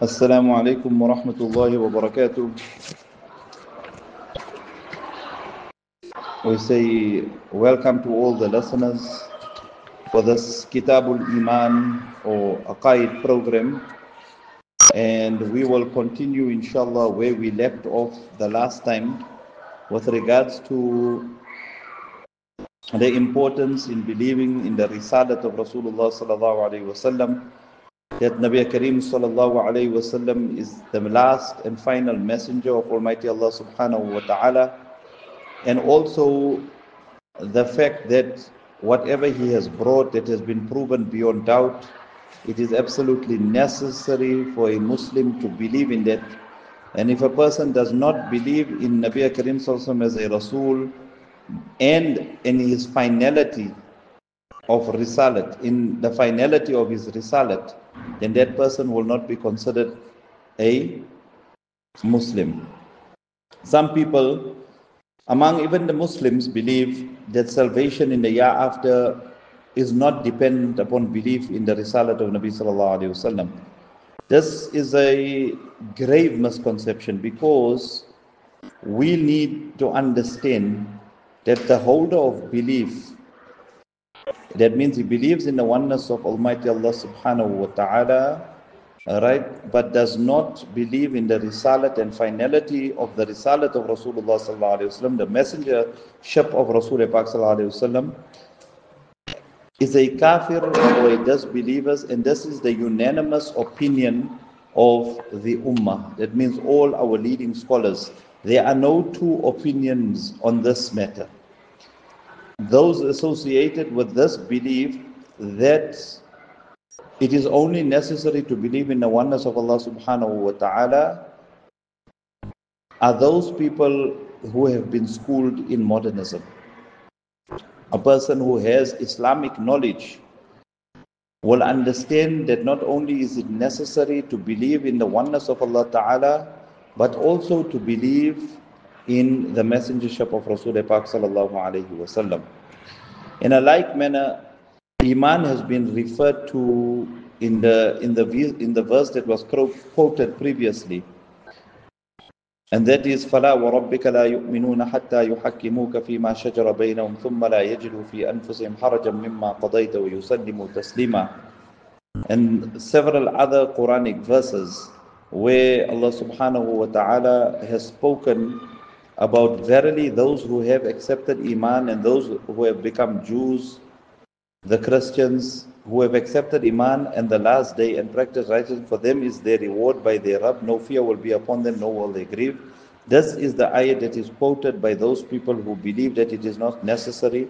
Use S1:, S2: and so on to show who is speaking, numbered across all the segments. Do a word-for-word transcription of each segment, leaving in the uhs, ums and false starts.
S1: Assalamu alaikum wa rahmatullahi wa barakatuh. We say welcome to all the listeners for this Kitabul Iman or Aqaid program. And we will continue, inshallah, where we left off the last time with regards to the importance in believing in the risalat of Rasulullah sallallahu alaihi wasallam, that Nabi Kareem sallallahu alaihi wasallam is the last and final messenger of Almighty Allah subhanahu wa ta'ala, and also the fact that whatever he has brought that has been proven beyond doubt, it is absolutely necessary for a Muslim to believe in that. And if a person does not believe in Nabi Kareem sallallahu alaihi wasallam as a Rasul and in his finality of risalat, in the finality of his risalat, then that person will not be considered a Muslim. Some people among even the Muslims believe that salvation in the year after is not dependent upon belief in the risalat of Nabi sallallahu alaihi wasallam. This is a grave misconception, because we need to understand that the holder of belief, that means he believes in the oneness of Almighty Allah subhanahu wa ta'ala, right, but does not believe in the risalat and finality of the risalat of Rasulullah sallallahu alaihi wasallam, the messengership of Rasulullah sallallahu alaihi wasallam, is a kafir or a disbelievers, and this is the unanimous opinion of the ummah. That means all our leading scholars. There are no two opinions on this matter. Those associated with this belief that it is only necessary to believe in the oneness of Allah subhanahu wa ta'ala are those people who have been schooled in modernism. A person who has Islamic knowledge will understand that not only is it necessary to believe in the oneness of Allah ta'ala, but also to believe in the messengership of Rasulullah sallallahu alaihi wasallam. In a like manner, Iman has been referred to in the in the in the verse that was quoted previously, and that is فَلَا وَرَبِّكَ لَا يُؤْمِنُونَ حَتَّى يُحَكِّمُوكَ فِي مَا شَجَرَ بَيْنَهُمْ ثُمَّ لَا يَجِدُوا فِي أَنفُسِهِمْ حَرَجًا مِمَّا قَضَيْتَ وَيُسَلِّمُوا تَسْلِيمًا. And several other Quranic verses where Allah subhanahu wa ta'ala has spoken about verily those who have accepted Iman and those who have become Jews, the Christians who have accepted Iman and the last day and practice righteousness, for them is their reward by their Rabb. No fear will be upon them, nor will they grieve. This is the ayat that is quoted by those people who believe that it is not necessary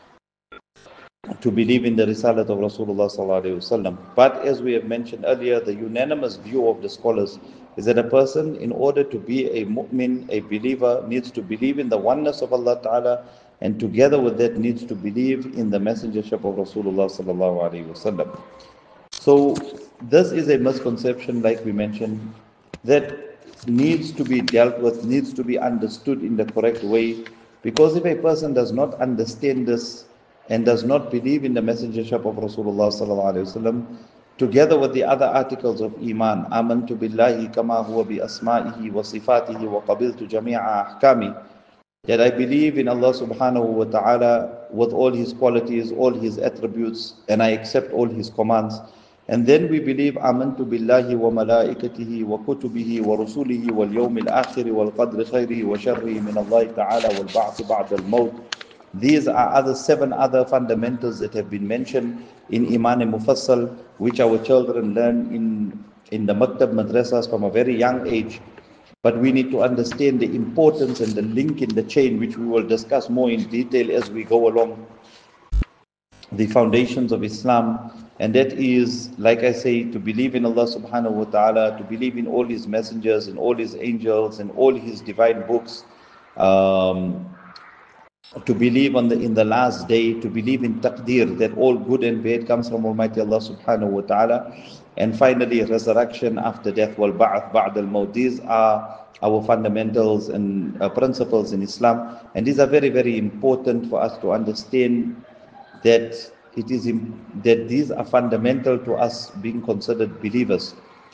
S1: to believe in the risalat of Rasulullah sallallahu alaihi wasallam. But as we have mentioned earlier, the unanimous view of the scholars is that a person, in order to be a mu'min, a believer, needs to believe in the oneness of Allah ta'ala, and together with that needs to believe in the messengership of Rasulullah sallallahu alaihi wasallam. So this is a misconception, like we mentioned, that needs to be dealt with, needs to be understood in the correct way, because if a person does not understand this and does not believe in the messengership of Rasulullah sallallahu alaihi wasallam, together with the other articles of Iman, amantu billahi kama huwa bi asma'ihi wa sifatihi wa qabiltu jami'a ahkami, that I believe in Allah subhanahu wa ta'ala with all his qualities, all his attributes, and I accept all his commands. And then we believe amantu billahi wa malaikatihi wa kutubihi wa rusulihi wal yawmil akhiri wal qadri khayrihi wa sharrihi min Allah ta'ala wal ba'thi ba'da al maut. These are other seven other fundamentals that have been mentioned in Iman Mufassal, which our children learn in, in the Maktab Madrasas from a very young age. But we need to understand the importance and the link in the chain, which we will discuss more in detail as we go along, the foundations of Islam. And that is, like I say, to believe in Allah subhanahu wa ta'ala, to believe in all his messengers and all his angels and all his divine books, um, to believe on the in the last day, to believe in taqdeer, that all good and bad comes from Almighty Allah subhanahu wa ta'ala, and finally resurrection after death, wal ba'ath ba'd al maut. These are our fundamentals and uh, principles in Islam, and these are very very important for us to understand that it is in, that these are fundamental to us being considered believers.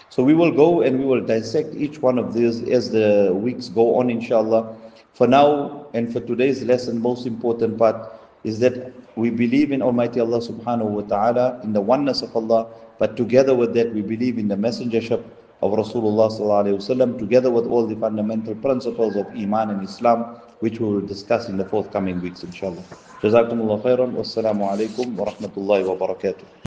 S1: So we will go and we will dissect each one of these as the weeks go on, inshallah. For now and for today's lesson, most important part is that we believe in Almighty Allah subhanahu wa ta'ala, in the oneness of Allah, but together with that we believe in the messengership of Rasulullah sallallahu alayhi wasallam, together with all the fundamental principles of Iman and Islam, which we will discuss in the forthcoming weeks, inshallah. Jazakumullah khairan. Wassalamu alaikum wa rahmatullahi wa barakatuh.